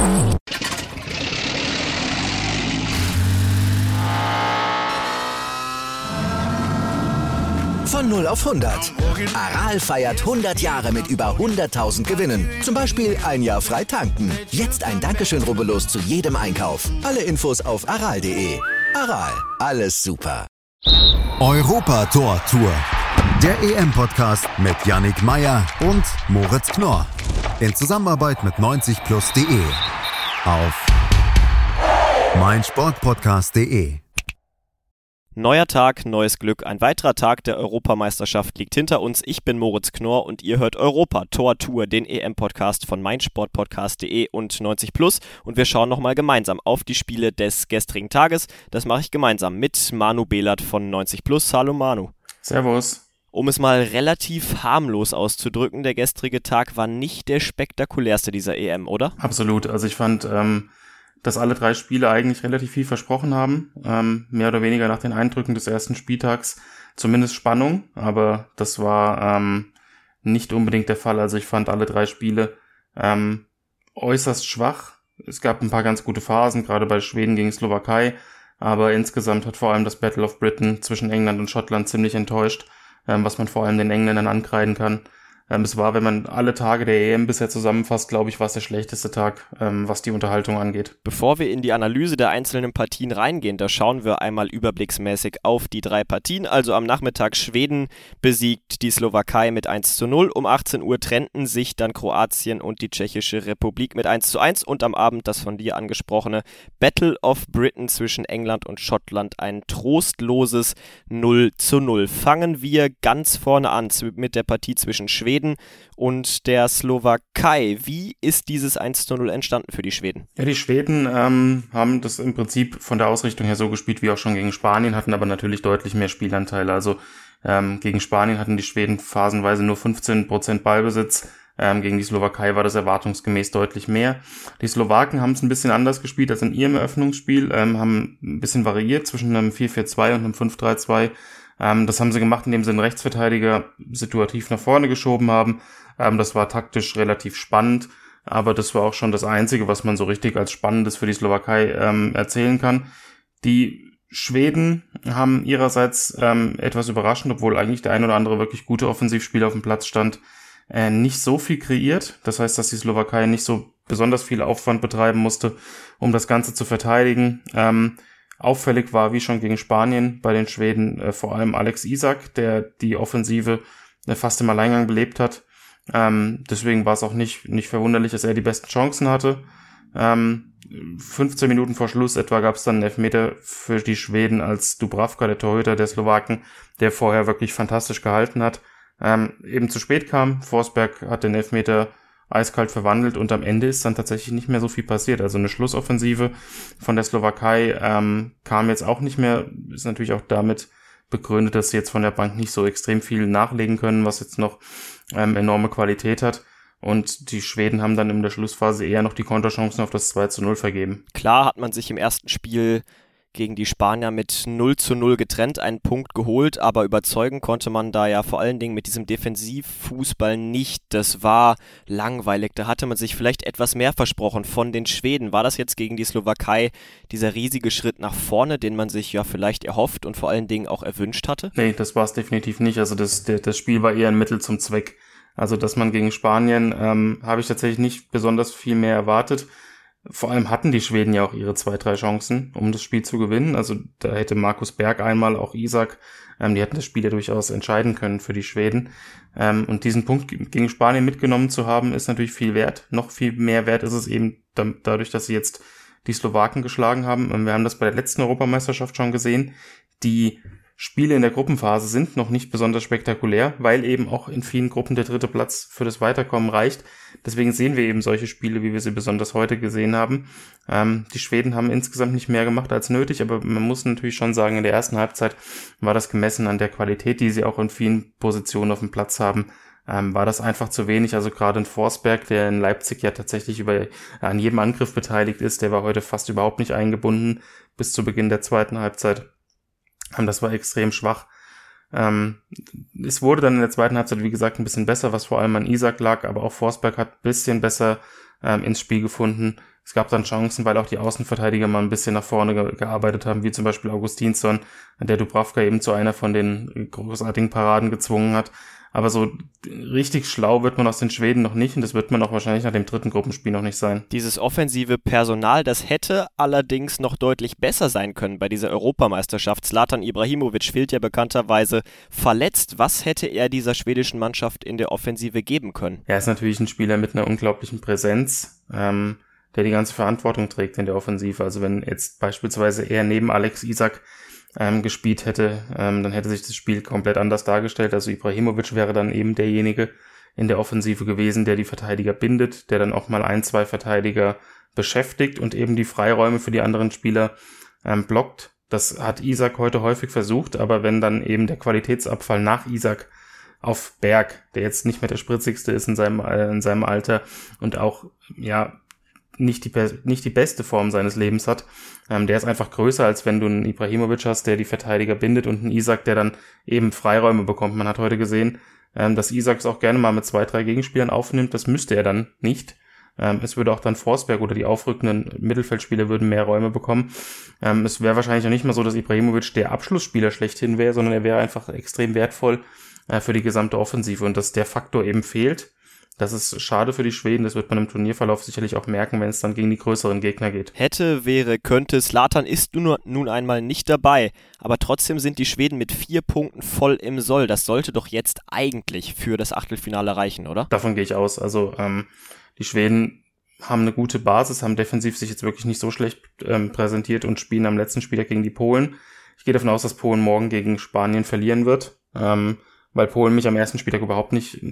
Von 0 auf 100. Aral feiert 100 Jahre mit über 100.000 Gewinnen. Zum Beispiel ein Jahr frei tanken. Jetzt ein Dankeschön, rubbellos zu jedem Einkauf. Alle Infos auf aral.de. Aral, alles super. Europa-Tor-Tour. Der EM-Podcast mit Yannick Meyer und Moritz Knorr. In Zusammenarbeit mit 90plus.de. Auf meinsportpodcast.de. Neuer Tag, neues Glück. Ein weiterer Tag der Europameisterschaft liegt hinter uns. Ich bin Moritz Knorr und ihr hört Europa-Tor-Tour, den EM-Podcast von meinsportpodcast.de und 90plus. Und wir schauen nochmal gemeinsam auf die Spiele des gestrigen Tages. Das mache ich gemeinsam mit Manu Behlert von 90plus. Hallo Manu. Servus. Um es mal relativ harmlos auszudrücken, der gestrige Tag war nicht der spektakulärste dieser EM, oder? Absolut. Also ich fand, dass alle 3 Spiele eigentlich relativ viel versprochen haben. Mehr oder weniger nach den Eindrücken des ersten Spieltags. Zumindest Spannung, aber das war nicht unbedingt der Fall. Also ich fand alle 3 Spiele äußerst schwach. Es gab ein paar ganz gute Phasen, gerade bei Schweden gegen Slowakei. Aber insgesamt hat vor allem das Battle of Britain zwischen England und Schottland ziemlich enttäuscht, was man vor allem den Engländern ankreiden kann. Es war, wenn man alle Tage der EM bisher zusammenfasst, glaube ich, war es der schlechteste Tag, was die Unterhaltung angeht. Bevor wir in die Analyse der einzelnen Partien reingehen, da schauen wir einmal überblicksmäßig auf die 3 Partien. Also am Nachmittag Schweden besiegt die Slowakei mit 1:0. Um 18 Uhr trennten sich dann Kroatien und die Tschechische Republik mit 1:1. Und am Abend das von dir angesprochene Battle of Britain zwischen England und Schottland, ein trostloses 0:0. Fangen wir ganz vorne an mit der Partie zwischen Schweden und der Slowakei. Wie ist dieses 1:0 entstanden für die Schweden? Ja, die Schweden haben das im Prinzip von der Ausrichtung her so gespielt wie auch schon gegen Spanien, hatten aber natürlich deutlich mehr Spielanteile. Also gegen Spanien hatten die Schweden phasenweise nur 15% Ballbesitz. Gegen die Slowakei war das erwartungsgemäß deutlich mehr. Die Slowaken haben es ein bisschen anders gespielt als in ihrem Eröffnungsspiel, haben ein bisschen variiert zwischen einem 4-4-2 und einem 5-3-2. Das haben sie gemacht, indem sie den Rechtsverteidiger situativ nach vorne geschoben haben. Das war taktisch relativ spannend, aber das war auch schon das Einzige, was man so richtig als Spannendes für die Slowakei erzählen kann. Die Schweden haben ihrerseits etwas überraschend, obwohl eigentlich der ein oder andere wirklich gute Offensivspieler auf dem Platz stand, nicht so viel kreiert. Das heißt, dass die Slowakei nicht so besonders viel Aufwand betreiben musste, um das Ganze zu verteidigen. Auffällig war, wie schon gegen Spanien, bei den Schweden vor allem Alex Isak, der die Offensive fast im Alleingang belebt hat. Deswegen war es auch nicht verwunderlich, dass er die besten Chancen hatte. 15 Minuten vor Schluss etwa gab es dann einen Elfmeter für die Schweden, als Dubravka, der Torhüter der Slowaken, der vorher wirklich fantastisch gehalten hat, eben zu spät kam. Forsberg hat den Elfmeter eiskalt verwandelt und am Ende ist dann tatsächlich nicht mehr so viel passiert. Also eine Schlussoffensive von der Slowakei kam jetzt auch nicht mehr, ist natürlich auch damit begründet, dass sie jetzt von der Bank nicht so extrem viel nachlegen können, was jetzt noch enorme Qualität hat. Und die Schweden haben dann in der Schlussphase eher noch die Konterchancen auf das 2:0 vergeben. Klar hat man sich im ersten Spiel gegen die Spanier mit 0:0 getrennt, einen Punkt geholt, aber überzeugen konnte man da ja vor allen Dingen mit diesem Defensivfußball nicht. Das war langweilig, da hatte man sich vielleicht etwas mehr versprochen von den Schweden. War das jetzt gegen die Slowakei dieser riesige Schritt nach vorne, den man sich ja vielleicht erhofft und vor allen Dingen auch erwünscht hatte? Nee, das war es definitiv nicht. Also das Spiel war eher ein Mittel zum Zweck. Also dass man gegen Spanien habe ich tatsächlich nicht besonders viel mehr erwartet. Vor allem hatten die Schweden ja auch ihre 2-3 Chancen, um das Spiel zu gewinnen. Also da hätte Markus Berg einmal, auch Isak, die hätten das Spiel ja durchaus entscheiden können für die Schweden. Und diesen Punkt gegen Spanien mitgenommen zu haben, ist natürlich viel wert. Noch viel mehr wert ist es eben dadurch, dass sie jetzt die Slowaken geschlagen haben. Wir haben das bei der letzten Europameisterschaft schon gesehen. Die Spiele in der Gruppenphase sind noch nicht besonders spektakulär, weil eben auch in vielen Gruppen der 3. Platz für das Weiterkommen reicht. Deswegen sehen wir eben solche Spiele, wie wir sie besonders heute gesehen haben. Die Schweden haben insgesamt nicht mehr gemacht als nötig, aber man muss natürlich schon sagen, in der ersten Halbzeit war das gemessen an der Qualität, die sie auch in vielen Positionen auf dem Platz haben, war das einfach zu wenig. Also gerade in Forsberg, der in Leipzig ja tatsächlich an jedem Angriff beteiligt ist, der war heute fast überhaupt nicht eingebunden bis zu Beginn der zweiten Halbzeit. Das war extrem schwach. Es wurde dann in der zweiten Halbzeit, wie gesagt, ein bisschen besser, was vor allem an Isak lag, aber auch Forsberg hat ein bisschen besser ins Spiel gefunden. Es gab dann Chancen, weil auch die Außenverteidiger mal ein bisschen nach vorne gearbeitet haben, wie zum Beispiel Augustinsson, der Dubravka eben zu einer von den großartigen Paraden gezwungen hat. Aber so richtig schlau wird man aus den Schweden noch nicht und das wird man auch wahrscheinlich nach dem dritten Gruppenspiel noch nicht sein. Dieses offensive Personal, das hätte allerdings noch deutlich besser sein können bei dieser Europameisterschaft. Zlatan Ibrahimovic fehlt ja bekannterweise verletzt. Was hätte er dieser schwedischen Mannschaft in der Offensive geben können? Er ist natürlich ein Spieler mit einer unglaublichen Präsenz, der die ganze Verantwortung trägt in der Offensive. Also wenn jetzt beispielsweise er neben Alex Isak gespielt hätte, dann hätte sich das Spiel komplett anders dargestellt. Also Ibrahimovic wäre dann eben derjenige in der Offensive gewesen, der die Verteidiger bindet, der dann auch mal 1-2 Verteidiger beschäftigt und eben die Freiräume für die anderen Spieler blockt. Das hat Isak heute häufig versucht, aber wenn dann eben der Qualitätsabfall nach Isak auf Berg, der jetzt nicht mehr der spritzigste ist in seinem Alter und auch nicht die beste Form seines Lebens hat, der ist einfach größer, als wenn du einen Ibrahimovic hast, der die Verteidiger bindet und einen Isak, der dann eben Freiräume bekommt. Man hat heute gesehen, dass Isak es auch gerne mal mit 2-3 Gegenspielern aufnimmt. Das müsste er dann nicht. Es würde auch dann Forsberg oder die aufrückenden Mittelfeldspieler würden mehr Räume bekommen. Es wäre wahrscheinlich auch nicht mal so, dass Ibrahimovic der Abschlussspieler schlechthin wäre, sondern er wäre einfach extrem wertvoll für die gesamte Offensive und dass der Faktor eben fehlt. Das ist schade für die Schweden, das wird man im Turnierverlauf sicherlich auch merken, wenn es dann gegen die größeren Gegner geht. Hätte, wäre, könnte, Zlatan ist nun einmal nicht dabei, aber trotzdem sind die Schweden mit 4 Punkten voll im Soll. Das sollte doch jetzt eigentlich für das Achtelfinale reichen, oder? Davon gehe ich aus. Also die Schweden haben eine gute Basis, haben defensiv sich jetzt wirklich nicht so schlecht präsentiert und spielen am letzten Spieltag gegen die Polen. Ich gehe davon aus, dass Polen morgen gegen Spanien verlieren wird, weil Polen mich am ersten Spieltag überhaupt nicht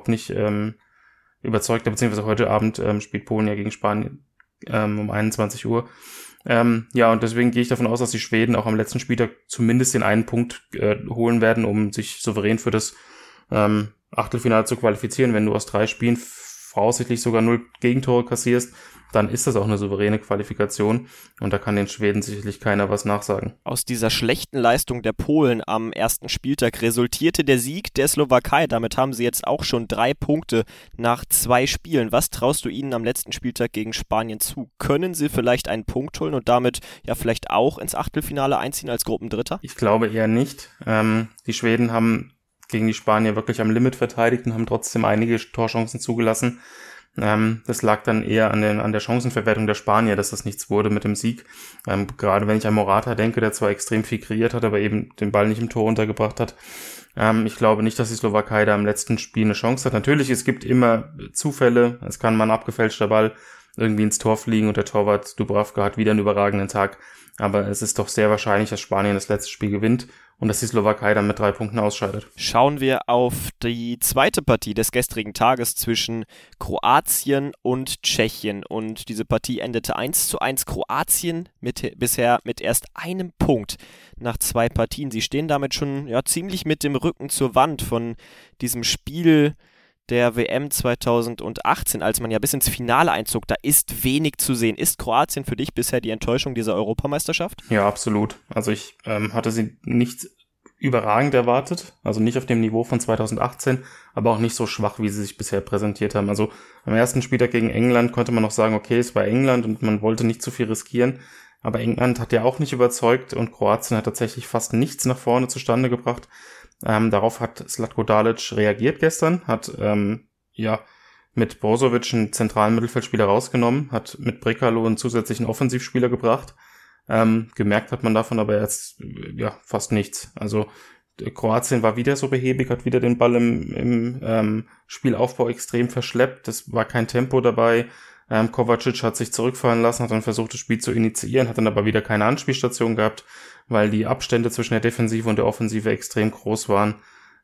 überzeugt, beziehungsweise heute Abend spielt Polen ja gegen Spanien um 21 Uhr. Und deswegen gehe ich davon aus, dass die Schweden auch am letzten Spieltag zumindest den einen Punkt holen werden, um sich souverän für das Achtelfinale zu qualifizieren. Wenn du aus 3 Spielen voraussichtlich sogar 0 Gegentore kassierst, dann ist das auch eine souveräne Qualifikation und da kann den Schweden sicherlich keiner was nachsagen. Aus dieser schlechten Leistung der Polen am ersten Spieltag resultierte der Sieg der Slowakei. Damit haben sie jetzt auch schon 3 Punkte nach 2 Spielen. Was traust du ihnen am letzten Spieltag gegen Spanien zu? Können sie vielleicht einen Punkt holen und damit ja vielleicht auch ins Achtelfinale einziehen als Gruppendritter? Ich glaube eher nicht. Die Schweden haben gegen die Spanier wirklich am Limit verteidigt und haben trotzdem einige Torchancen zugelassen. Das lag dann eher an der Chancenverwertung der Spanier, dass das nichts wurde mit dem Sieg. Gerade wenn ich an Morata denke, der zwar extrem viel kreiert hat, aber eben den Ball nicht im Tor untergebracht hat. Ich glaube nicht, dass die Slowakei da im letzten Spiel eine Chance hat. Natürlich, es gibt immer Zufälle. Es kann mal ein abgefälschter Ball irgendwie ins Tor fliegen und der Torwart Dubravka hat wieder einen überragenden Tag. Aber es ist doch sehr wahrscheinlich, dass Spanien das letzte Spiel gewinnt und dass die Slowakei dann mit 3 Punkten ausscheidet. Schauen wir auf die zweite Partie des gestrigen Tages zwischen Kroatien und Tschechien. Und diese Partie endete 1:1. Kroatien bisher mit erst einem Punkt nach 2 Partien. Sie stehen damit schon ziemlich mit dem Rücken zur Wand von diesem Spiel der WM 2018, als man ja bis ins Finale einzog. Da ist wenig zu sehen. Ist Kroatien für dich bisher die Enttäuschung dieser Europameisterschaft? Ja, absolut. Also ich hatte sie nicht überragend erwartet, also nicht auf dem Niveau von 2018, aber auch nicht so schwach, wie sie sich bisher präsentiert haben. Also am ersten Spieltag gegen England konnte man noch sagen, okay, es war England und man wollte nicht zu viel riskieren, aber England hat ja auch nicht überzeugt und Kroatien hat tatsächlich fast nichts nach vorne zustande gebracht. Darauf hat Zlatko Dalic reagiert gestern, hat mit Brozovic einen zentralen Mittelfeldspieler rausgenommen, hat mit Brekalo einen zusätzlichen Offensivspieler gebracht. Gemerkt hat man davon aber jetzt fast nichts. Also Kroatien war wieder so behäbig, hat wieder den Ball im Spielaufbau extrem verschleppt. Es war kein Tempo dabei. Kovacic hat sich zurückfallen lassen, hat dann versucht, das Spiel zu initiieren, hat dann aber wieder keine Anspielstation gehabt, weil die Abstände zwischen der Defensive und der Offensive extrem groß waren.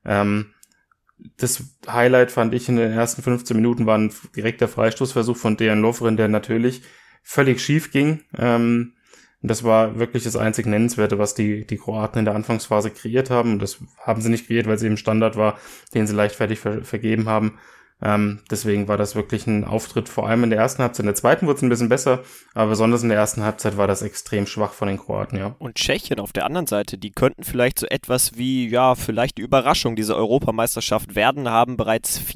Das Highlight fand ich in den ersten 15 Minuten war ein direkter Freistoßversuch von Dejan Lovren, der natürlich völlig schief ging. Das war wirklich das einzig Nennenswerte, was die Kroaten in der Anfangsphase kreiert haben. Und das haben sie nicht kreiert, weil es eben Standard war, den sie leichtfertig vergeben haben. Deswegen war das wirklich ein Auftritt, vor allem in der ersten Halbzeit. In der zweiten wurde es ein bisschen besser, aber besonders in der ersten Halbzeit war das extrem schwach von den Kroaten, ja. Und Tschechien auf der anderen Seite, die könnten vielleicht so etwas wie, vielleicht die Überraschung dieser Europameisterschaft werden, haben bereits 4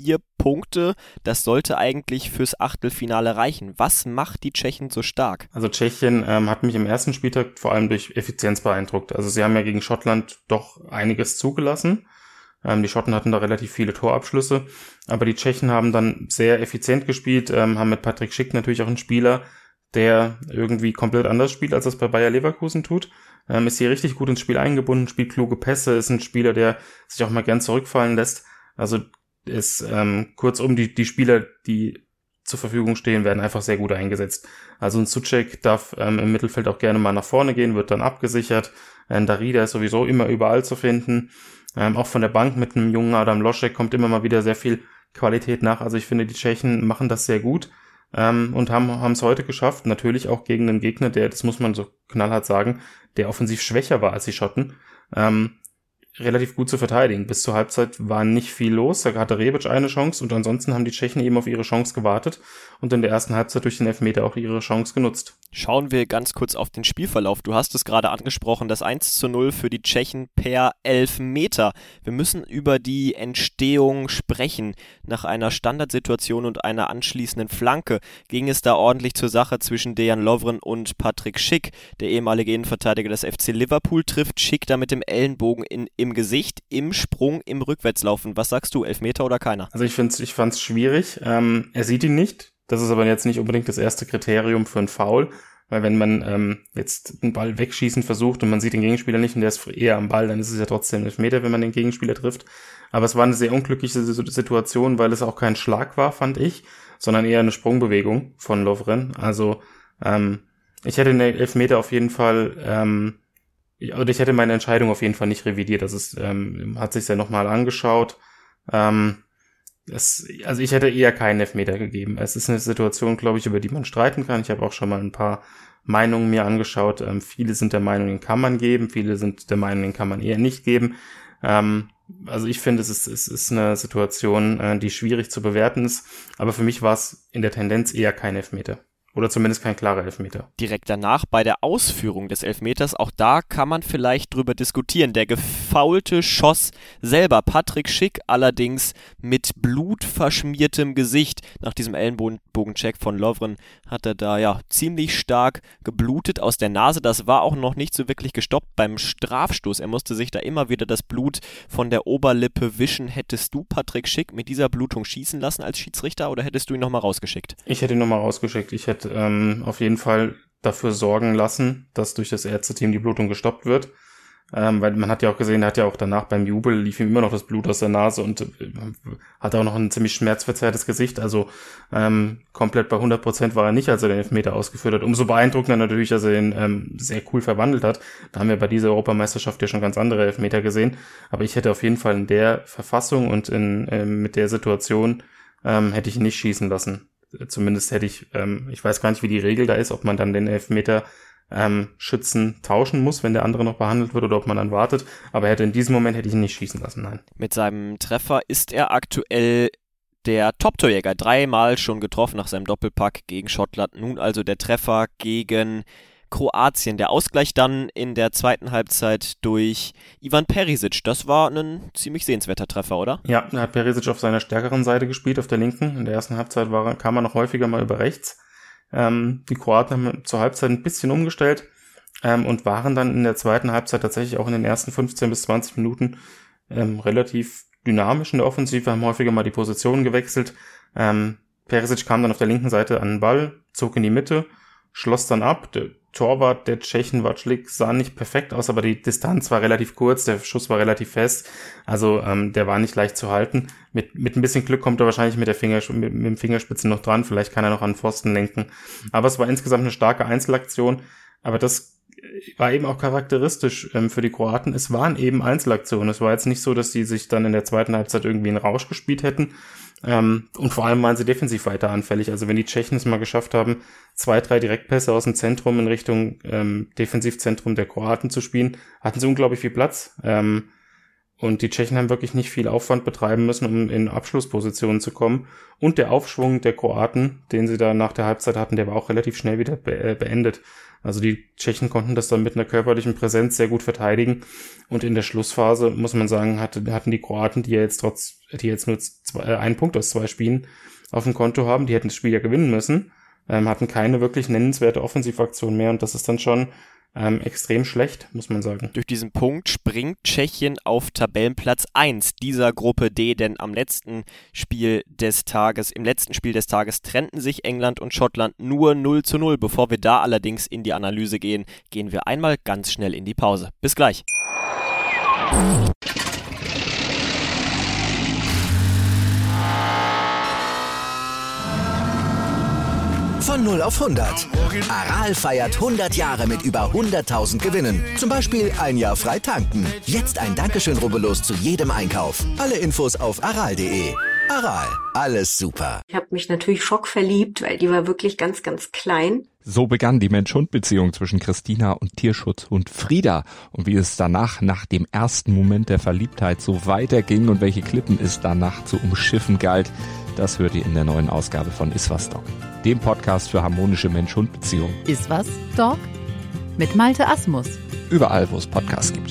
Punkte, das sollte eigentlich fürs Achtelfinale reichen. Was macht die Tschechen so stark? Also Tschechien hat mich im ersten Spieltag vor allem durch Effizienz beeindruckt. Also sie haben ja gegen Schottland doch einiges zugelassen. Die Schotten hatten da relativ viele Torabschlüsse, aber die Tschechen haben dann sehr effizient gespielt, haben mit Patrick Schick natürlich auch einen Spieler, der irgendwie komplett anders spielt, als das bei Bayer Leverkusen tut. Ist hier richtig gut ins Spiel eingebunden, spielt kluge Pässe, ist ein Spieler, der sich auch mal gern zurückfallen lässt. Also ist kurzum, die Spieler, die zur Verfügung stehen, werden einfach sehr gut eingesetzt. Also ein Souček darf im Mittelfeld auch gerne mal nach vorne gehen, wird dann abgesichert. Darida ist sowieso immer überall zu finden. Auch von der Bank mit einem jungen Adam Loschek kommt immer mal wieder sehr viel Qualität nach. Also ich finde, die Tschechen machen das sehr gut. Und haben es heute geschafft, natürlich auch gegen einen Gegner, der, das muss man so knallhart sagen, der offensiv schwächer war als die Schotten, relativ gut zu verteidigen. Bis zur Halbzeit war nicht viel los, da hatte Rebic eine Chance und ansonsten haben die Tschechen eben auf ihre Chance gewartet und in der ersten Halbzeit durch den Elfmeter auch ihre Chance genutzt. Schauen wir ganz kurz auf den Spielverlauf. Du hast es gerade angesprochen, das 1:0 für die Tschechen per Elfmeter. Wir müssen über die Entstehung sprechen. Nach einer Standardsituation und einer anschließenden Flanke ging es da ordentlich zur Sache zwischen Dejan Lovren und Patrick Schick. Der ehemalige Innenverteidiger des FC Liverpool trifft Schick da mit dem Ellenbogen im Gesicht, im Sprung, im Rückwärtslaufen. Was sagst du, Elfmeter oder keiner? Also ich fand's schwierig. Er sieht ihn nicht. Das ist aber jetzt nicht unbedingt das erste Kriterium für einen Foul, weil wenn man jetzt einen Ball wegschießen versucht und man sieht den Gegenspieler nicht und der ist eher am Ball, dann ist es ja trotzdem ein Elfmeter, wenn man den Gegenspieler trifft. Aber es war eine sehr unglückliche Situation, weil es auch kein Schlag war, fand ich, sondern eher eine Sprungbewegung von Lovren. Also ich hätte den Elfmeter auf jeden Fall, oder ich hätte meine Entscheidung auf jeden Fall nicht revidiert. Das ist, hat sich ja nochmal angeschaut. Also ich hätte eher keinen Elfmeter gegeben. Es ist eine Situation, glaube ich, über die man streiten kann. Ich habe auch schon mal ein paar Meinungen mir angeschaut. Viele sind der Meinung, den kann man geben. Viele sind der Meinung, den kann man eher nicht geben. Also ich finde, es ist eine Situation, die schwierig zu bewerten ist. Aber für mich war es in der Tendenz eher kein Elfmeter. Oder zumindest kein klarer Elfmeter. Direkt danach bei der Ausführung des Elfmeters, auch da kann man vielleicht drüber diskutieren. Der Gefaulte schoss selber Patrick Schick, allerdings mit blutverschmiertem Gesicht. Nach diesem Ellenbogencheck von Lovren hat er da ja ziemlich stark geblutet aus der Nase. Das war auch noch nicht so wirklich gestoppt beim Strafstoß. Er musste sich da immer wieder das Blut von der Oberlippe wischen. Hättest du Patrick Schick mit dieser Blutung schießen lassen als Schiedsrichter oder hättest du ihn nochmal rausgeschickt? Ich hätte ihn nochmal rausgeschickt. Ich hätte auf jeden Fall dafür sorgen lassen, dass durch das Ärzteteam die Blutung gestoppt wird. Weil man hat ja auch gesehen, er hat ja auch danach beim Jubel lief ihm immer noch das Blut aus der Nase und hat auch noch ein ziemlich schmerzverzerrtes Gesicht. Also komplett bei 100% war er nicht, als er den Elfmeter ausgeführt hat. Umso beeindruckender natürlich, dass er den sehr cool verwandelt hat. Da haben wir bei dieser Europameisterschaft ja schon ganz andere Elfmeter gesehen. Aber ich hätte auf jeden Fall in der Verfassung und mit der Situation hätte ich ihn nicht schießen lassen. Zumindest hätte ich weiß gar nicht, wie die Regel da ist, ob man dann den Elfmeter Schützen tauschen muss, wenn der andere noch behandelt wird oder ob man dann wartet. Aber in diesem Moment hätte ich ihn nicht schießen lassen, nein. Mit seinem Treffer ist er aktuell der Top-Torjäger. 3-mal schon getroffen nach seinem Doppelpack gegen Schottland. Nun also der Treffer gegen Kroatien. Der Ausgleich dann in der zweiten Halbzeit durch Ivan Perisic. Das war ein ziemlich sehenswerter Treffer, oder? Ja, da hat Perisic auf seiner stärkeren Seite gespielt, auf der linken. In der ersten Halbzeit kam er noch häufiger mal über rechts. Die Kroaten haben zur Halbzeit ein bisschen umgestellt und waren dann in der zweiten Halbzeit tatsächlich auch in den ersten 15 bis 20 Minuten relativ dynamisch in der Offensive, haben häufiger mal die Position gewechselt. Perisic kam dann auf der linken Seite an den Ball, zog in die Mitte, schloss dann ab. Der Torwart der Tschechen, Vaclik, sah nicht perfekt aus, aber die Distanz war relativ kurz, der Schuss war relativ fest, also der war nicht leicht zu halten. Mit ein bisschen Glück kommt er wahrscheinlich mit dem Fingerspitzen noch dran, vielleicht kann er noch an den Pfosten lenken. Aber es war insgesamt eine starke Einzelaktion, aber das war eben auch charakteristisch für die Kroaten. Es waren eben Einzelaktionen, es war jetzt nicht so, dass die sich dann in der zweiten Halbzeit irgendwie einen Rausch gespielt hätten. Und vor allem waren sie defensiv weiter anfällig. Also wenn die Tschechen es mal geschafft haben, 2-3 Direktpässe aus dem Zentrum in Richtung Defensivzentrum der Kroaten zu spielen, hatten sie unglaublich viel Platz. Und die Tschechen haben wirklich nicht viel Aufwand betreiben müssen, um in Abschlusspositionen zu kommen. Und der Aufschwung der Kroaten, den sie da nach der Halbzeit hatten, der war auch relativ schnell wieder beendet. Also die Tschechen konnten das dann mit einer körperlichen Präsenz sehr gut verteidigen. Und in der Schlussphase, muss man sagen, hatten die Kroaten, die jetzt nur einen Punkt aus 2 Spielen auf dem Konto haben, die hätten das Spiel ja gewinnen müssen, hatten keine wirklich nennenswerte Offensivaktion mehr. Und das ist dann schon extrem schlecht, muss man sagen. Durch diesen Punkt springt Tschechien auf Tabellenplatz 1 dieser Gruppe D, denn im letzten Spiel des Tages trennten sich England und Schottland nur 0:0. Bevor wir da allerdings in die Analyse gehen, gehen wir einmal ganz schnell in die Pause. Bis gleich. Von 0 auf 100. Aral feiert 100 Jahre mit über 100.000 Gewinnen. Zum Beispiel ein Jahr frei tanken. Jetzt ein Dankeschön, rubbellos zu jedem Einkauf. Alle Infos auf aral.de. Aral, alles super. Ich habe mich natürlich schockverliebt, weil die war wirklich ganz, ganz klein. So begann die Mensch-Hund-Beziehung zwischen Christina und Tierschutzhund Frieda. Und wie es danach, nach dem ersten Moment der Verliebtheit, so weiterging und welche Klippen es danach zu umschiffen galt, das hört ihr in der neuen Ausgabe von Iswas Dog, dem Podcast für harmonische Mensch-Hund-Beziehungen. Iswas Dog mit Malte Asmus. Überall, wo es Podcasts gibt.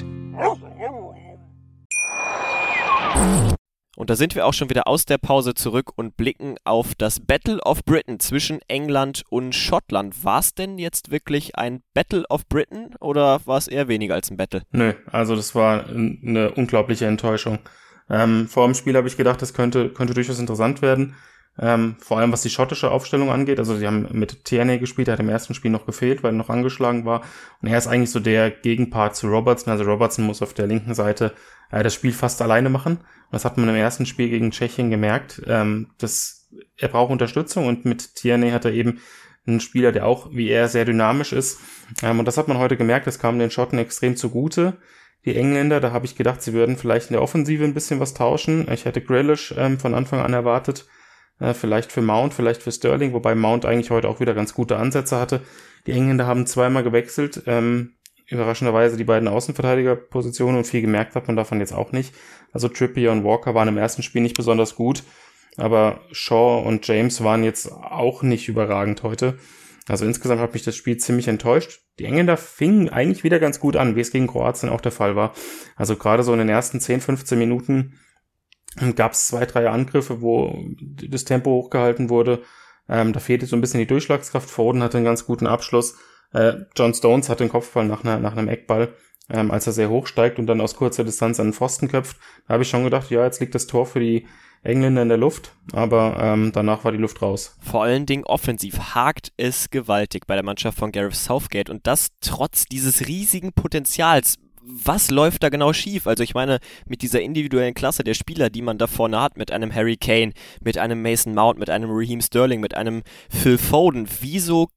Und da sind wir auch schon wieder aus der Pause zurück und blicken auf das Battle of Britain zwischen England und Schottland. War es denn jetzt wirklich ein Battle of Britain oder war es eher weniger als ein Battle? Nö, also das war eine unglaubliche Enttäuschung. Vor dem Spiel habe ich gedacht, das könnte durchaus interessant werden. Vor allem was die schottische Aufstellung angeht. Also sie haben mit Tierney gespielt, der hat im ersten Spiel noch gefehlt, weil er noch angeschlagen war. Und er ist eigentlich so der Gegenpart zu Robertson. Also Robertson muss auf der linken Seite das Spiel fast alleine machen. Und das hat man im ersten Spiel gegen Tschechien gemerkt. Er braucht Unterstützung und mit Tierney hat er eben einen Spieler, der auch wie er sehr dynamisch ist. Und das hat man heute gemerkt, das kam den Schotten extrem zugute. Die Engländer, da habe ich gedacht, sie würden vielleicht in der Offensive ein bisschen was tauschen. Ich hätte Grealish von Anfang an erwartet. Vielleicht für Mount, vielleicht für Sterling, wobei Mount eigentlich heute auch wieder ganz gute Ansätze hatte. Die Engländer haben zweimal gewechselt, überraschenderweise die beiden Außenverteidigerpositionen, und viel gemerkt hat man davon jetzt auch nicht. Also Trippier und Walker waren im ersten Spiel nicht besonders gut, aber Shaw und James waren jetzt auch nicht überragend heute. Also insgesamt hat mich das Spiel ziemlich enttäuscht. Die Engländer fingen eigentlich wieder ganz gut an, wie es gegen Kroatien auch der Fall war. Also gerade so in den ersten 10, 15 Minuten gab es 2, 3 Angriffe, wo das Tempo hochgehalten wurde. Da fehlte so ein bisschen die Durchschlagskraft. Foden hatte einen ganz guten Abschluss. John Stones hatte den Kopfball nach einem Eckball, als er sehr hoch steigt und dann aus kurzer Distanz an den Pfosten köpft. Da habe ich schon gedacht, ja, jetzt liegt das Tor für die Engländer in der Luft, aber danach war die Luft raus. Vor allen Dingen offensiv hakt es gewaltig bei der Mannschaft von Gareth Southgate und das trotz dieses riesigen Potenzials. Was läuft da genau schief? Also ich meine, mit dieser individuellen Klasse der Spieler, die man da vorne hat, mit einem Harry Kane, mit einem Mason Mount, mit einem Raheem Sterling, mit einem Phil Foden, wieso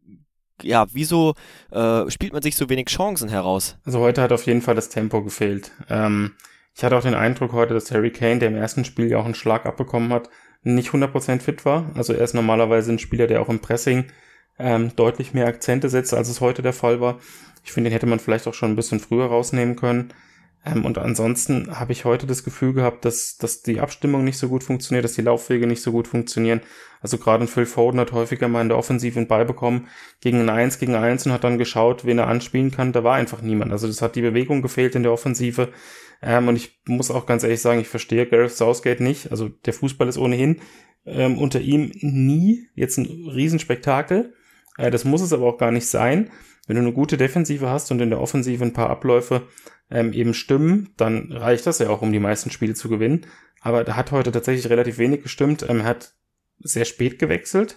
spielt man sich so wenig Chancen heraus? Also heute hat auf jeden Fall das Tempo gefehlt. Ich hatte auch den Eindruck heute, dass Harry Kane, der im ersten Spiel ja auch einen Schlag abbekommen hat, nicht 100% fit war. Also er ist normalerweise ein Spieler, der auch im Pressing deutlich mehr Akzente setzt, als es heute der Fall war. Ich finde, den hätte man vielleicht auch schon ein bisschen früher rausnehmen können. Und ansonsten habe ich heute das Gefühl gehabt, dass die Abstimmung nicht so gut funktioniert, dass die Laufwege nicht so gut funktionieren. Also gerade ein Phil Foden hat häufiger mal in der Offensive einen Ball bekommen gegen ein 1 gegen 1 und hat dann geschaut, wen er anspielen kann. Da war einfach niemand. Also das hat die Bewegung gefehlt in der Offensive. Und ich muss auch ganz ehrlich sagen, ich verstehe Gareth Southgate nicht. Also der Fußball ist ohnehin unter ihm nie jetzt ein Riesenspektakel. Das muss es aber auch gar nicht sein. Wenn du eine gute Defensive hast und in der Offensive ein paar Abläufe eben stimmen, dann reicht das ja auch, um die meisten Spiele zu gewinnen. Aber da hat heute tatsächlich relativ wenig gestimmt. Er hat sehr spät gewechselt.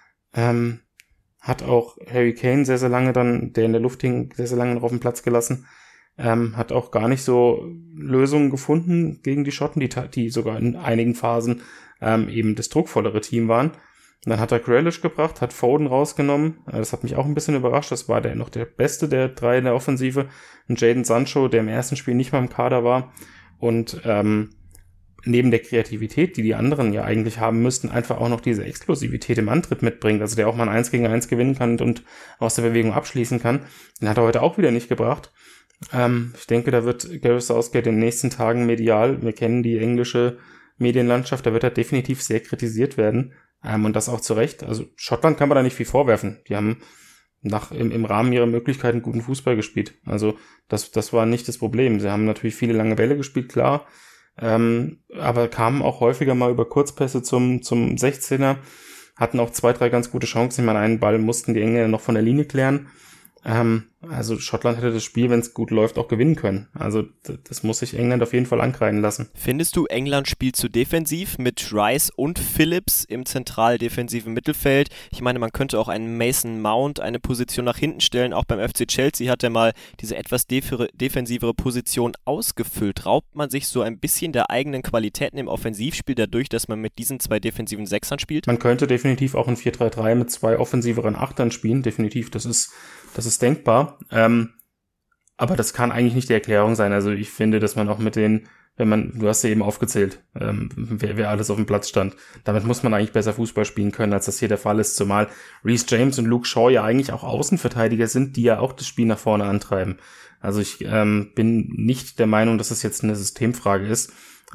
Hat auch Harry Kane sehr, sehr lange dann, der in der Luft hing, sehr, sehr lange noch auf dem Platz gelassen. Hat auch gar nicht so Lösungen gefunden gegen die Schotten, die sogar in einigen Phasen eben das druckvollere Team waren. Und dann hat er Grealish gebracht, hat Foden rausgenommen. Das hat mich auch ein bisschen überrascht. Das war noch der beste der 3 in der Offensive. Und Jadon Sancho, der im ersten Spiel nicht mal im Kader war. Und neben der Kreativität, die anderen ja eigentlich haben müssten, einfach auch noch diese Explosivität im Antritt mitbringt. Also der auch mal ein 1 gegen 1 gewinnen kann und aus der Bewegung abschließen kann. Den hat er heute auch wieder nicht gebracht. Ich denke, da wird Gareth Southgate in den nächsten Tagen medial, wir kennen die englische Medienlandschaft, da wird er definitiv sehr kritisiert werden. Und das auch zu Recht. Also Schottland kann man da nicht viel vorwerfen. Die haben im Rahmen ihrer Möglichkeiten guten Fußball gespielt. Also das war nicht das Problem. Sie haben natürlich viele lange Bälle gespielt, klar. Aber kamen auch häufiger mal über Kurzpässe zum 16er. Hatten auch 2, 3 ganz gute Chancen. Ich meine, einen Ball mussten die Engländer noch von der Linie klären. Also Schottland hätte das Spiel, wenn es gut läuft, auch gewinnen können. Also das muss sich England auf jeden Fall ankreiden lassen. Findest du, England spielt zu defensiv mit Rice und Phillips im zentral defensiven Mittelfeld? Ich meine, man könnte auch einen Mason Mount eine Position nach hinten stellen. Auch beim FC Chelsea hat er mal diese etwas defensivere Position ausgefüllt. Raubt man sich so ein bisschen der eigenen Qualitäten im Offensivspiel dadurch, dass man mit diesen 2 defensiven Sechsern spielt? Man könnte definitiv auch ein 4-3-3 mit 2 offensiveren Achtern spielen. Definitiv, das ist denkbar, aber das kann eigentlich nicht die Erklärung sein. Also ich finde, dass man auch mit du hast ja eben aufgezählt, wer alles auf dem Platz stand. Damit muss man eigentlich besser Fußball spielen können, als das hier der Fall ist, zumal Reece James und Luke Shaw ja eigentlich auch Außenverteidiger sind, die ja auch das Spiel nach vorne antreiben. Also ich bin nicht der Meinung, dass es jetzt eine Systemfrage ist.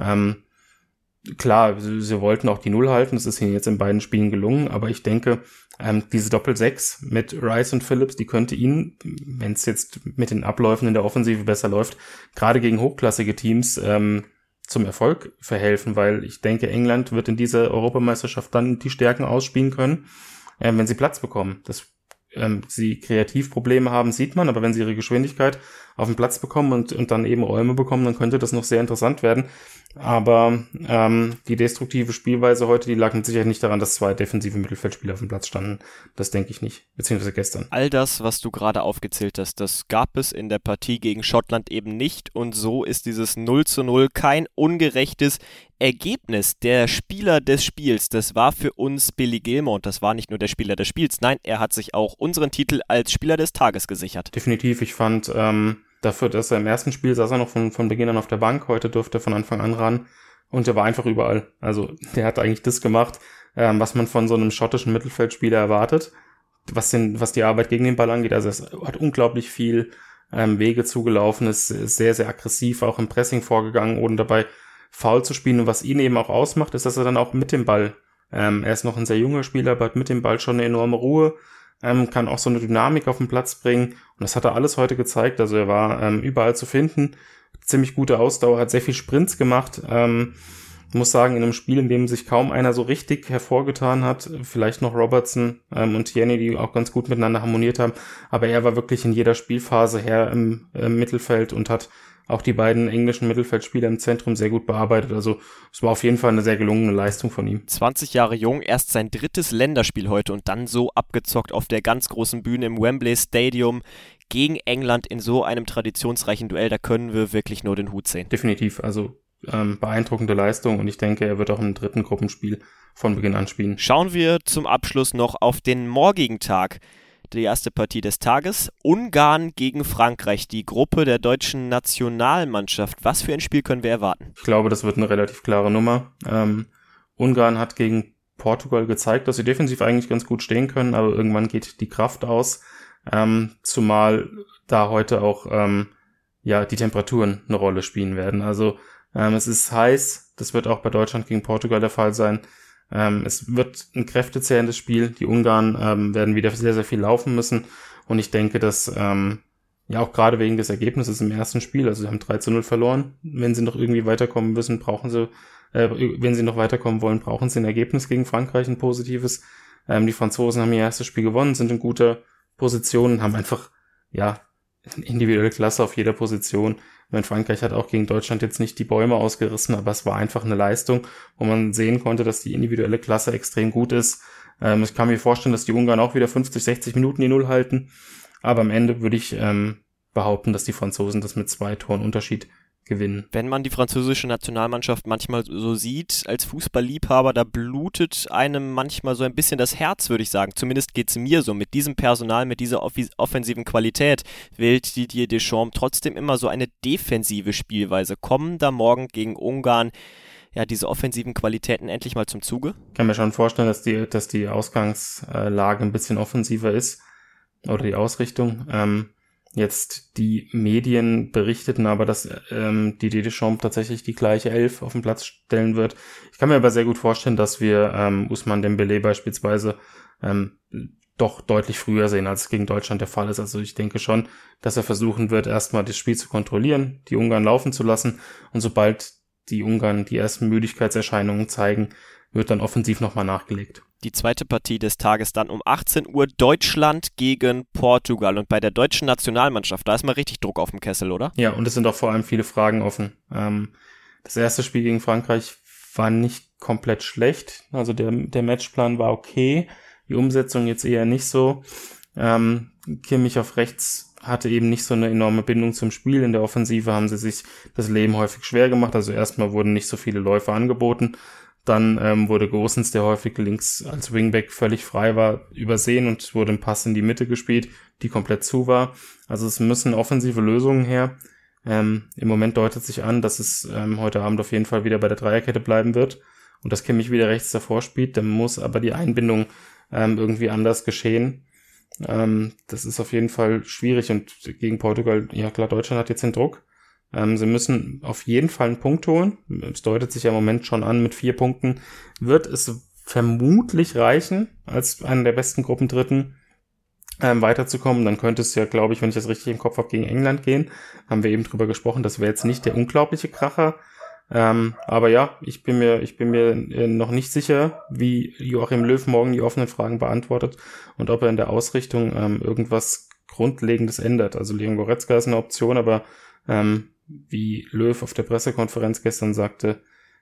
Klar, sie wollten auch die Null halten, das ist ihnen jetzt in beiden Spielen gelungen, aber ich denke, diese Doppel-6 mit Rice und Phillips, die könnte ihnen, wenn es jetzt mit den Abläufen in der Offensive besser läuft, gerade gegen hochklassige Teams zum Erfolg verhelfen, weil ich denke, England wird in dieser Europameisterschaft dann die Stärken ausspielen können, wenn sie Platz bekommen. Dass sie Kreativprobleme haben, sieht man, aber wenn sie ihre Geschwindigkeit auf den Platz bekommen und dann eben Räume bekommen, dann könnte das noch sehr interessant werden. Aber die destruktive Spielweise heute, die lag mit Sicherheit nicht daran, dass 2 defensive Mittelfeldspieler auf dem Platz standen. Das denke ich nicht, beziehungsweise gestern. All das, was du gerade aufgezählt hast, das gab es in der Partie gegen Schottland eben nicht. Und so ist dieses 0:0 kein ungerechtes Ergebnis. Der Spieler des Spiels, das war für uns Billy Gilmour. Und das war nicht nur der Spieler des Spiels, nein, er hat sich auch unseren Titel als Spieler des Tages gesichert. Definitiv, ich fand dafür, dass er im ersten Spiel saß er noch von Beginn an auf der Bank, heute durfte er von Anfang an ran und er war einfach überall. Also der hat eigentlich das gemacht, was man von so einem schottischen Mittelfeldspieler erwartet, was die Arbeit gegen den Ball angeht. Also es hat unglaublich viel Wege zugelaufen, ist sehr, sehr aggressiv auch im Pressing vorgegangen, ohne dabei faul zu spielen. Und was ihn eben auch ausmacht, ist, dass er dann auch mit dem Ball, er ist noch ein sehr junger Spieler, aber hat mit dem Ball schon eine enorme Ruhe, kann auch so eine Dynamik auf den Platz bringen. Und das hat er alles heute gezeigt. Also er war überall zu finden. Ziemlich gute Ausdauer, hat sehr viel Sprints gemacht. Muss sagen, in einem Spiel, in dem sich kaum einer so richtig hervorgetan hat, vielleicht noch Robertson und Tierney, die auch ganz gut miteinander harmoniert haben. Aber er war wirklich in jeder Spielphase her im Mittelfeld und hat auch die beiden englischen Mittelfeldspieler im Zentrum sehr gut bearbeitet. Also es war auf jeden Fall eine sehr gelungene Leistung von ihm. 20 Jahre jung, erst sein 3. Länderspiel heute und dann so abgezockt auf der ganz großen Bühne im Wembley Stadium gegen England in so einem traditionsreichen Duell. Da können wir wirklich nur den Hut sehen. Definitiv, also beeindruckende Leistung und ich denke, er wird auch im 3. Gruppenspiel von Beginn an spielen. Schauen wir zum Abschluss noch auf den morgigen Tag. Die erste Partie des Tages, Ungarn gegen Frankreich, die Gruppe der deutschen Nationalmannschaft. Was für ein Spiel können wir erwarten? Ich glaube, das wird eine relativ klare Nummer. Ungarn hat gegen Portugal gezeigt, dass sie defensiv eigentlich ganz gut stehen können, aber irgendwann geht die Kraft aus, zumal da heute auch die Temperaturen eine Rolle spielen werden. Also es ist heiß, das wird auch bei Deutschland gegen Portugal der Fall sein. Es wird ein kräftezehrendes Spiel. Die Ungarn werden wieder sehr, sehr viel laufen müssen. Und ich denke, dass auch gerade wegen des Ergebnisses im ersten Spiel, also sie haben 3:0 verloren. Wenn sie noch irgendwie weiterkommen müssen, wenn sie noch weiterkommen wollen, brauchen sie ein Ergebnis gegen Frankreich, ein positives. Die Franzosen haben ihr erstes Spiel gewonnen, sind in guter Position, haben einfach, individuelle Klasse auf jeder Position. Frankreich hat auch gegen Deutschland jetzt nicht die Bäume ausgerissen, aber es war einfach eine Leistung, wo man sehen konnte, dass die individuelle Klasse extrem gut ist. Ich kann mir vorstellen, dass die Ungarn auch wieder 50, 60 Minuten die Null halten, aber am Ende würde ich behaupten, dass die Franzosen das mit 2 Toren Unterschied gewinnen. Wenn man die französische Nationalmannschaft manchmal so sieht, als Fußballliebhaber, da blutet einem manchmal so ein bisschen das Herz, würde ich sagen. Zumindest geht's mir so. Mit diesem Personal, mit dieser offensiven Qualität wählt Didier Deschamps trotzdem immer so eine defensive Spielweise. Kommen da morgen gegen Ungarn diese offensiven Qualitäten endlich mal zum Zuge? Ich kann mir schon vorstellen, dass die Ausgangslage ein bisschen offensiver ist oder die Ausrichtung. Jetzt die Medien berichteten aber, dass Didier Deschamps tatsächlich die gleiche Elf auf den Platz stellen wird. Ich kann mir aber sehr gut vorstellen, dass wir Ousmane Dembélé beispielsweise doch deutlich früher sehen, als es gegen Deutschland der Fall ist. Also ich denke schon, dass er versuchen wird, erstmal das Spiel zu kontrollieren, die Ungarn laufen zu lassen, und sobald die Ungarn die ersten Müdigkeitserscheinungen zeigen, wird dann offensiv nochmal nachgelegt. Die zweite Partie des Tages dann um 18 Uhr, Deutschland gegen Portugal. Und bei der deutschen Nationalmannschaft, da ist mal richtig Druck auf dem Kessel, oder? Ja, und es sind auch vor allem viele Fragen offen. Das erste Spiel gegen Frankreich war nicht komplett schlecht. Also der Matchplan war okay, die Umsetzung jetzt eher nicht so. Kimmich auf rechts hatte eben nicht so eine enorme Bindung zum Spiel. In der Offensive haben sie sich das Leben häufig schwer gemacht. Also erstmal wurden nicht so viele Läufe angeboten. Dann wurde Gosens, der häufig links als Wingback völlig frei war, übersehen und wurde ein Pass in die Mitte gespielt, die komplett zu war. Also es müssen offensive Lösungen her. Im Moment deutet sich an, dass es heute Abend auf jeden Fall wieder bei der Dreierkette bleiben wird und dass Kimmich wieder rechts davor spielt. Dann muss aber die Einbindung irgendwie anders geschehen. Das ist auf jeden Fall schwierig, und gegen Portugal, ja klar, Deutschland hat jetzt den Druck. Sie müssen auf jeden Fall einen Punkt holen. Es deutet sich ja im Moment schon an, mit 4 Punkten wird es vermutlich reichen, als einer der besten Gruppendritten weiterzukommen. Dann könnte es ja, glaube ich, wenn ich das richtig im Kopf habe, gegen England gehen. Haben wir eben drüber gesprochen, das wäre jetzt nicht der unglaubliche Kracher. Aber ja, ich bin mir noch nicht sicher, wie Joachim Löw morgen die offenen Fragen beantwortet und ob er in der Ausrichtung irgendwas Grundlegendes ändert. Also Leon Goretzka ist eine Option, aber wie Löw auf der Pressekonferenz gestern sagte,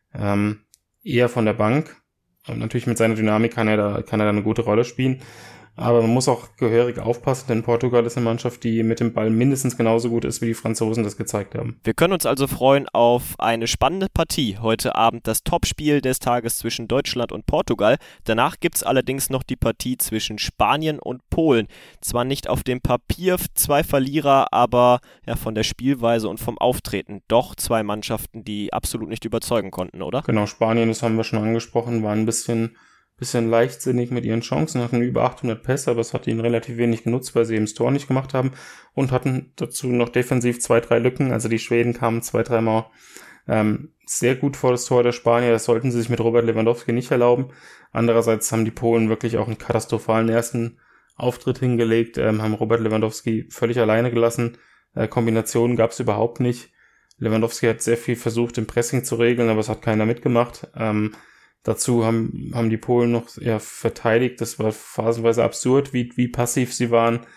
eher von der Bank. Und natürlich mit seiner Dynamik kann er da eine gute Rolle spielen. Aber man muss auch gehörig aufpassen, denn Portugal ist eine Mannschaft, die mit dem Ball mindestens genauso gut ist, wie die Franzosen das gezeigt haben. Wir können uns also freuen auf eine spannende Partie. Heute Abend das Topspiel des Tages zwischen Deutschland und Portugal. Danach gibt es allerdings noch die Partie zwischen Spanien und Polen. Zwar nicht auf dem Papier 2 Verlierer, aber ja von der Spielweise und vom Auftreten doch 2 Mannschaften, die absolut nicht überzeugen konnten, oder? Genau, Spanien, das haben wir schon angesprochen, war ein bisschen leichtsinnig mit ihren Chancen, hatten über 800 Pässe, aber es hat ihnen relativ wenig genutzt, weil sie eben das Tor nicht gemacht haben, und hatten dazu noch defensiv 2-3 Lücken. Also die Schweden kamen 2-3 Mal sehr gut vor das Tor der Spanier. Das sollten sie sich mit Robert Lewandowski nicht erlauben. Andererseits haben die Polen wirklich auch einen katastrophalen ersten Auftritt hingelegt, haben Robert Lewandowski völlig alleine gelassen. Kombinationen gab es überhaupt nicht. Lewandowski hat sehr viel versucht, im Pressing zu regeln, aber es hat keiner mitgemacht. Dazu haben die Polen noch verteidigt. Das war phasenweise absurd, wie passiv sie waren.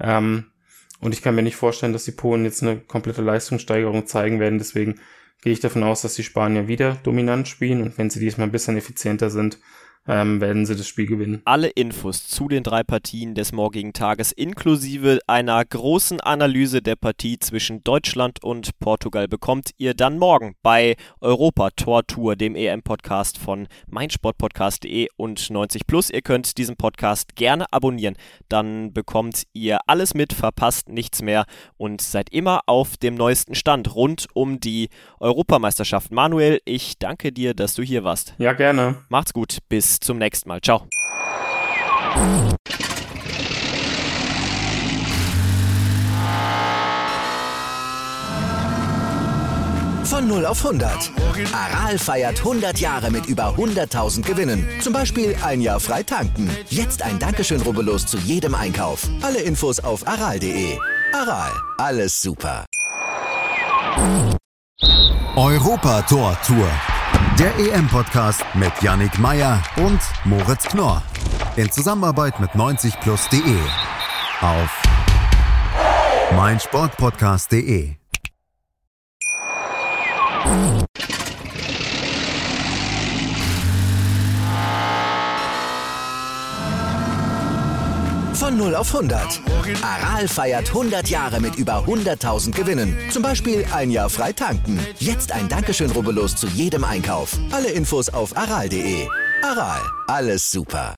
Und ich kann mir nicht vorstellen, dass die Polen jetzt eine komplette Leistungssteigerung zeigen werden. Deswegen gehe ich davon aus, dass die Spanier wieder dominant spielen. Und wenn sie diesmal ein bisschen effizienter sind, werden sie das Spiel gewinnen. Alle Infos zu den 3 Partien des morgigen Tages inklusive einer großen Analyse der Partie zwischen Deutschland und Portugal bekommt ihr dann morgen bei Europa Tor Tour, dem EM-Podcast von meinsportpodcast.de und 90+. Ihr könnt diesen Podcast gerne abonnieren, dann bekommt ihr alles mit, verpasst nichts mehr und seid immer auf dem neuesten Stand rund um die Europameisterschaft. Manuel, ich danke dir, dass du hier warst. Ja, gerne. Macht's gut, bis zum nächsten Mal. Ciao. Von 0 auf 100. Aral feiert 100 Jahre mit über 100.000 Gewinnen. Zum Beispiel ein Jahr frei tanken. Jetzt ein Dankeschön, rubbellos zu jedem Einkauf. Alle Infos auf aral.de. Aral, alles super. Europa Tor Tour. Der EM-Podcast mit Yannick Meyer und Moritz Knorr. In Zusammenarbeit mit 90plus.de. Auf meinsportpodcast.de. Von 0 auf 100. Aral feiert 100 Jahre mit über 100.000 Gewinnen. Zum Beispiel ein Jahr frei tanken. Jetzt ein Dankeschön, rubbellos zu jedem Einkauf. Alle Infos auf aral.de. Aral, alles super.